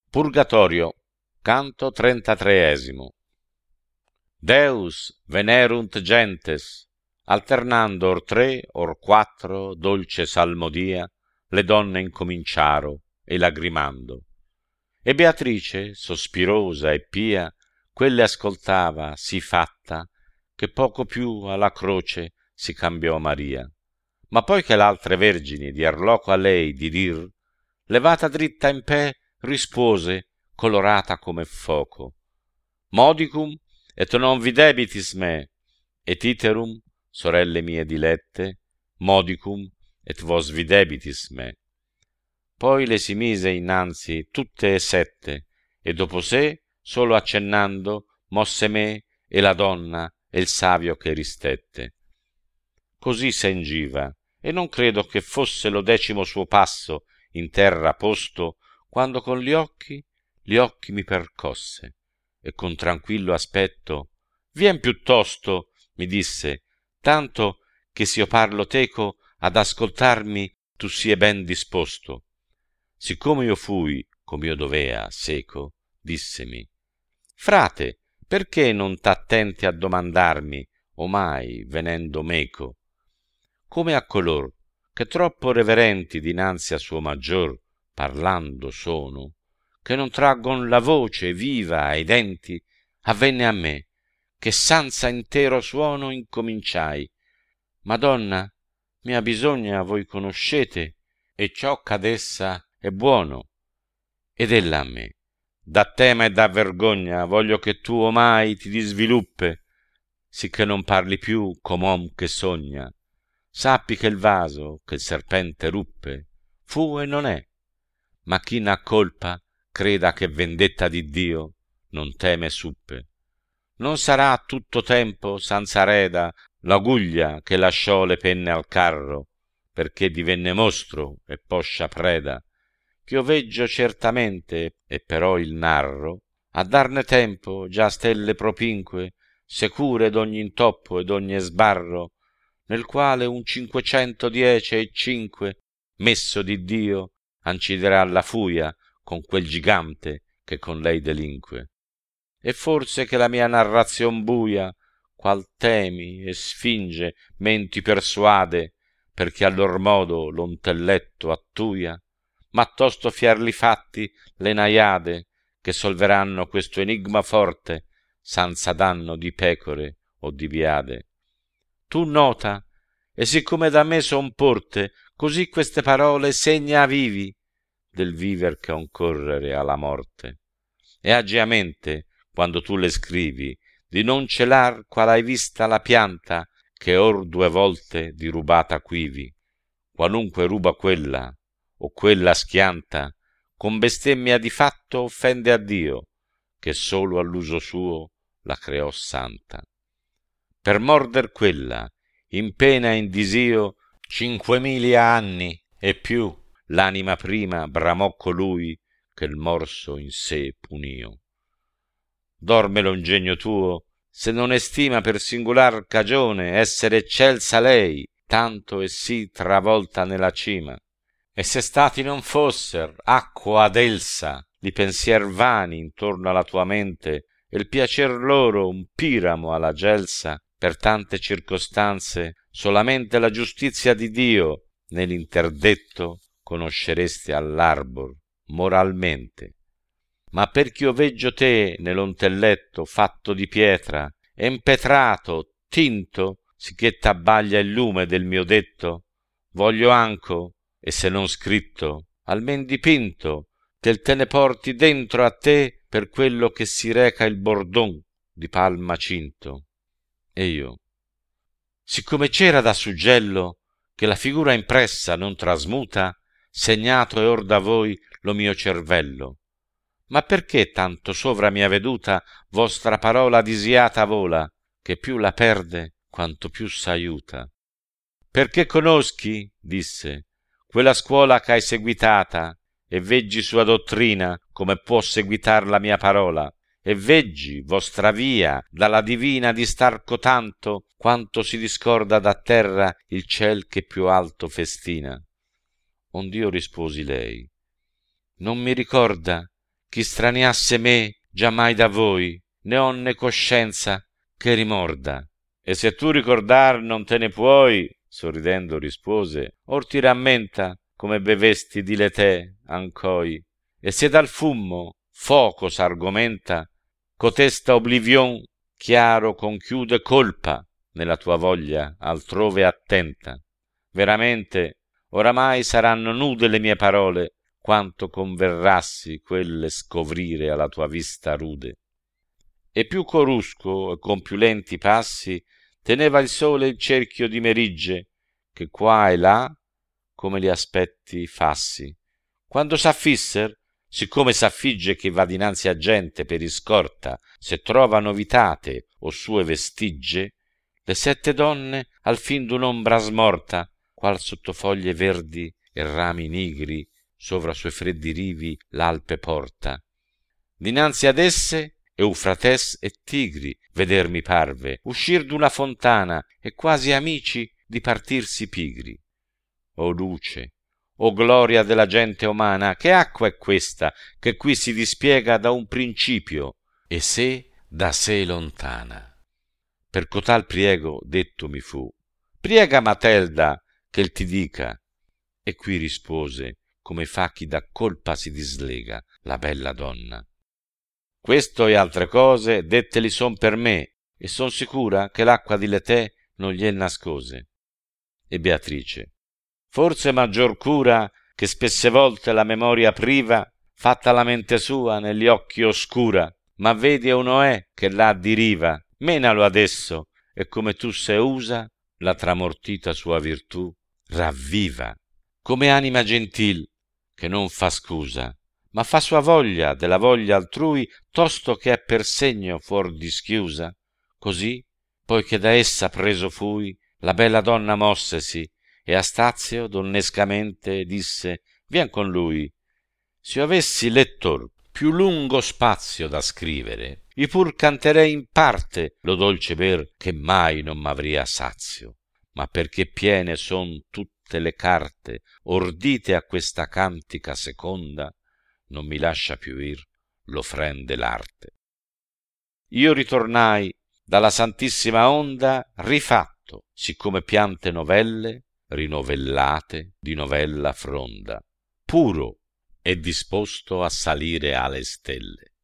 Purgatorio, canto 33. Deus venerunt gentes, alternando or tre or quattro dolce salmodia, le donne incominciaro e lagrimando. E Beatrice, sospirosa e pia, quelle ascoltava sì fatta, che poco più alla croce si cambiò Maria. Ma poi che l'altre vergini dier loco a lei di dir, levata dritta in pe, rispose, colorata come foco: Modicum et non videbitis me, et iterum, sorelle mie dilette, modicum et vos videbitis me. Poi le si mise innanzi tutte e sette, e dopo sé, solo accennando, mosse me e la donna e il savio che ristette. Così s'engiva, e non credo che fosse lo 10° suo passo in terra posto, quando con gli occhi mi percosse, e con tranquillo aspetto: vien piuttosto, mi disse, tanto che s'io parlo teco, ad ascoltarmi tu sie ben disposto. Siccome io fui, com'io dovea, seco, dissemi: frate, perché non t'attenti a domandarmi, omai venendo meco? Come a color che troppo reverenti dinanzi a suo maggior parlando sono, che non traggon la voce viva ai denti, avvenne a me, che sanza intero suono incominciai: Madonna, mia bisogna voi conoscete, e ciò ch'adessa è buono. Ed ella a me: da tema e da vergogna voglio che tu omai ti disviluppe, sicché non parli più com'om che sogna. Sappi che il vaso che il serpente ruppe fu e non è, ma chi n'ha colpa creda che vendetta di Dio non teme suppe. Non sarà a tutto tempo senza reda l'aguglia che lasciò le penne al carro, perché divenne mostro e poscia preda, ch'io veggio certamente, e però il narro, a darne tempo già stelle propinque, secure d'ogni intoppo e d'ogni sbarro, nel quale un 510 messo di Dio anciderà la fuia con quel gigante che con lei delinque. E forse che la mia narrazion buia, qual temi e sfinge menti persuade, perché a lor modo lo intelletto attuia, ma tosto fierli fatti le naiade, che solveranno questo enigma forte, senza danno di pecore o di biade. Tu nota, e siccome da me son porte, così queste parole segna vivi del viver che concorrere alla morte. E aggi a mente, quando tu le scrivi, di non celar qual hai vista la pianta, che or 2 volte di rubata quivi. Qualunque ruba quella, o quella schianta, con bestemmia di fatto offende a Dio, che solo all'uso suo la creò santa. Per morder quella, in pena e in disio, 5.000 anni e più, l'anima prima bramò colui che il morso in sé punio. Dorme lo ingegno tuo, se non estima per singular cagione essere eccelsa lei, tanto e sì travolta nella cima. E se stati non fosser acqua ad elsa di pensier vani intorno alla tua mente, e il piacer loro un piramo alla gelsa, per tante circostanze solamente la giustizia di Dio nell'interdetto conosceresti all'arbor moralmente. Ma perch'io veggio te nello intelletto fatto di pietra, empetrato, tinto, sicché t'abbaglia il lume del mio detto, voglio anco, e se non scritto, almen dipinto, te ne porti dentro a te per quello che si reca il bordon di palma cinto. E io, siccome c'era da suggello che la figura impressa non trasmuta, segnato è or da voi lo mio cervello. Ma perché tanto sovra mia veduta vostra parola disiata vola, che più la perde quanto più s'aiuta? Perché conoschi, disse, quella scuola ch'hai seguitata, e veggi sua dottrina come può seguitar la mia parola, e veggi vostra via dalla divina distar cotanto quanto si discorda da terra il ciel che più alto festina. Ond'io risposi lei: non mi ricorda chi straniasse me giammai da voi, né ho né coscienza che rimorda. E se tu ricordar non te ne puoi, sorridendo rispose, or ti rammenta come bevesti di le te ancoi. E se dal fumo foco s'argomenta, cotesta oblivion chiaro conchiude colpa nella tua voglia altrove attenta. Veramente oramai saranno nude le mie parole, quanto converrassi quelle scovrire alla tua vista rude. E più corusco e con più lenti passi teneva il sole il cerchio di merigge, che qua e là come li aspetti fassi. Quando s'affisser, siccome s'affigge che va dinanzi a gente per iscorta, se trova novitate o sue vestigge, le 7 donne al fin d'un'ombra smorta, qual sotto foglie verdi e rami nigri, sovra suoi freddi rivi l'Alpe porta. Dinanzi ad esse Eufrates e Tigri veder mi parve, uscir d'una fontana e quasi amici di partirsi pigri. O luce, o gloria della gente umana, che acqua è questa che qui si dispiega da un principio e sé da sé lontana? Per cotal priego detto mi fu, priega Matelda che ti dica, e qui rispose come fa chi da colpa si dislega la bella donna. Questo e altre cose detteli son per me, e son sicura che l'acqua di Letè non gliel nascose. E Beatrice, forse maggior cura che spesse volte la memoria priva, fatta la mente sua negli occhi oscura, ma vedi uno è che là di riva, menalo adesso, e come tu se usa, la tramortita sua virtù ravviva, come anima gentil che non fa scusa, ma fa sua voglia della voglia altrui, tosto che è per segno fuor di schiusa. Così, poiché da essa preso fui, la bella donna mossesi, e a Stazio donnescamente disse, vien con lui. S'io avessi, lettor, più lungo spazio da scrivere, io pur canterei in parte lo dolce ber che mai non m'avria sazio, ma perché piene son tutte le carte ordite a questa cantica seconda, non mi lascia più ir l'ofrende l'arte. Io ritornai dalla santissima onda rifatto, siccome piante novelle, rinovellate di novella fronda, puro e disposto a salire alle stelle.